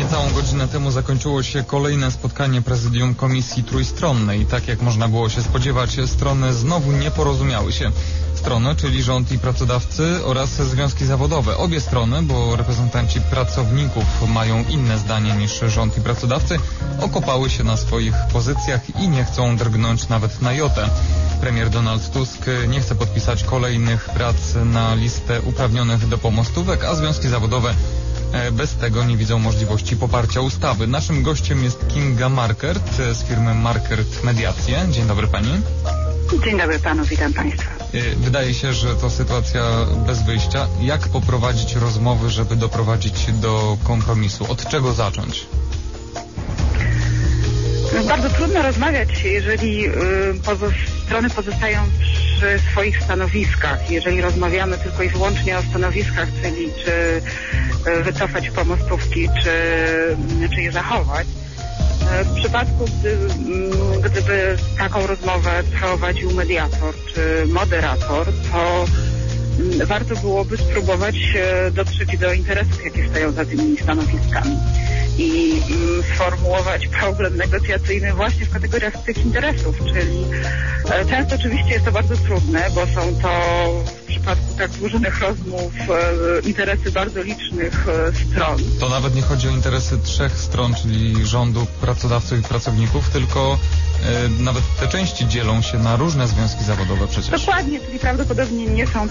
Niecałą godzinę temu zakończyło się kolejne spotkanie prezydium Komisji Trójstronnej. Tak jak można było się spodziewać, strony znowu nie porozumiały się. Strony, czyli rząd i pracodawcy oraz związki zawodowe. Obie strony, bo reprezentanci pracowników mają inne zdanie niż rząd i pracodawcy, okopały się na swoich pozycjach i nie chcą drgnąć nawet na jotę. Premier Donald Tusk nie chce podpisać kolejnych prac na listę uprawnionych do pomostówek, a związki zawodowe bez tego nie widzą możliwości poparcia ustawy. Naszym gościem jest Kinga Markert z firmy Markert Mediacje. Dzień dobry pani. Dzień dobry panu, witam państwa. Wydaje się, że to sytuacja bez wyjścia. Jak poprowadzić rozmowy, żeby doprowadzić do kompromisu? Od czego zacząć? Bardzo trudno rozmawiać, jeżeli strony pozostają przy swoich stanowiskach. Jeżeli rozmawiamy tylko i wyłącznie o stanowiskach, czyli czy wycofać pomostówki, czy je zachować. W przypadku, gdyby taką rozmowę prowadził mediator czy moderator, to warto byłoby spróbować dotrzeć do interesów, jakie stoją za tymi stanowiskami i sformułować problem negocjacyjny właśnie w kategoriach tych interesów, czyli często oczywiście jest to bardzo trudne, bo są to w przypadku tak złożonych rozmów interesy bardzo licznych stron. To nawet nie chodzi o interesy trzech stron, czyli rządu, pracodawców i pracowników, tylko nawet te części dzielą się na różne związki zawodowe przecież. Dokładnie, czyli prawdopodobnie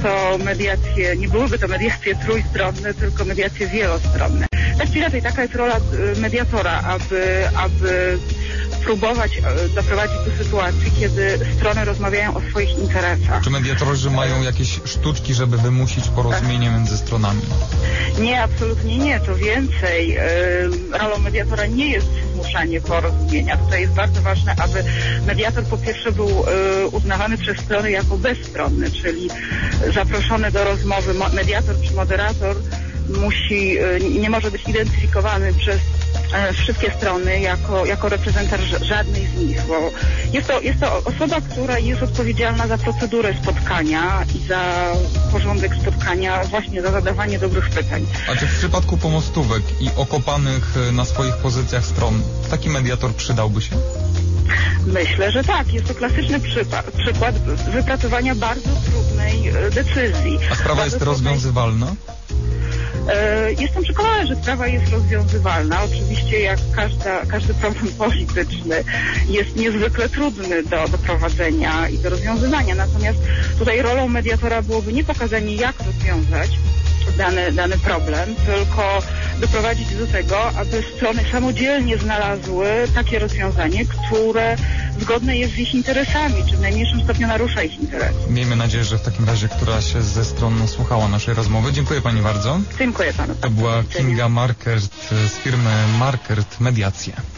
nie byłyby to mediacje trójstronne, tylko mediacje wielostronne. Tak czy inaczej, taka jest rola mediatora, aby próbować doprowadzić do sytuacji, kiedy strony rozmawiają o swoich interesach. Czy mediatorzy mają jakieś sztuczki, żeby wymusić porozumienie między stronami? Nie, absolutnie nie. To więcej. Rolą mediatora nie jest zmuszanie porozumienia. Tutaj jest bardzo ważne, aby mediator po pierwsze był uznawany przez strony jako bezstronny, czyli zaproszony do rozmowy mediator czy moderator nie może być identyfikowany przez wszystkie strony jako reprezentant żadnej z nich, bo jest to osoba, która jest odpowiedzialna za procedurę spotkania i za porządek spotkania, właśnie za zadawanie dobrych pytań. A czy w przypadku pomostówek i okopanych na swoich pozycjach stron taki mediator przydałby się? Myślę, że tak. Jest to klasyczny przykład wypracowania bardzo trudnej decyzji. A sprawa jest rozwiązywalna? Jestem przekonana, że sprawa jest rozwiązywalna. Oczywiście jak każdy problem polityczny jest niezwykle trudny do prowadzenia i do rozwiązywania. Natomiast tutaj rolą mediatora byłoby nie pokazanie, jak rozwiązać dany problem, tylko doprowadzić do tego, aby strony samodzielnie znalazły takie rozwiązanie, które zgodne jest z ich interesami, czy w najmniejszym stopniu narusza ich interesy. Miejmy nadzieję, że w takim razie któraś ze stron słuchała naszej rozmowy. Dziękuję pani bardzo. Dziękuję panu. To była Kinga Markert z firmy Markert Mediacje.